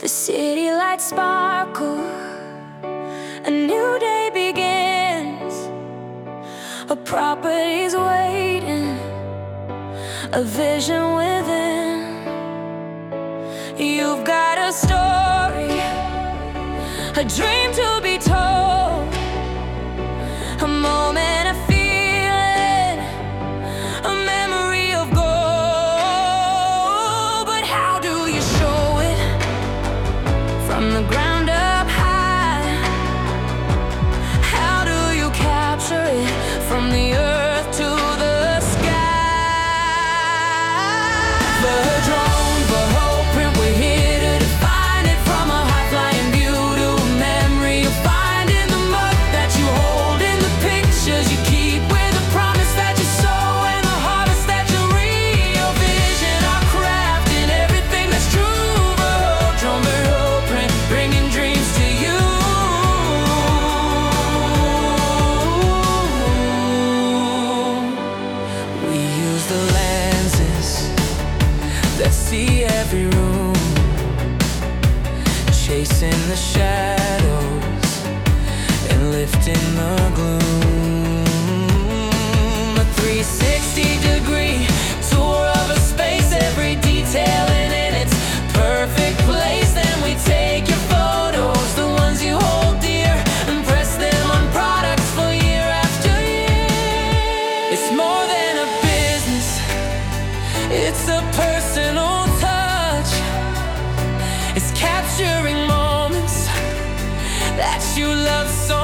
The city lights sparkle, a new day begins. A property's waiting, a vision within. You've got a story, a dream to be told, a moment, a feeling, a memory of gold. But how do you show it from the ground up high? How do you capture it from the earth to the sky? The drone, the hope, and we're here to define it. From a high-flying view to a memory you'll find in the mud that you hold, in the pictures you keep, with a promise that you sow and the harvest that you reap. Your vision, our craft, and everything that's true. The drone, the hope, and bringing dreams to you. We use the lenses that see every room, chasing the shadows and lifting the gloom. A 360-degree tour of a space, every detail in its perfect place. Then we take your photos, the ones you hold dear, and press them on products for year after year. It's more than a business, it's a personal touch. It's capturing moments that you love so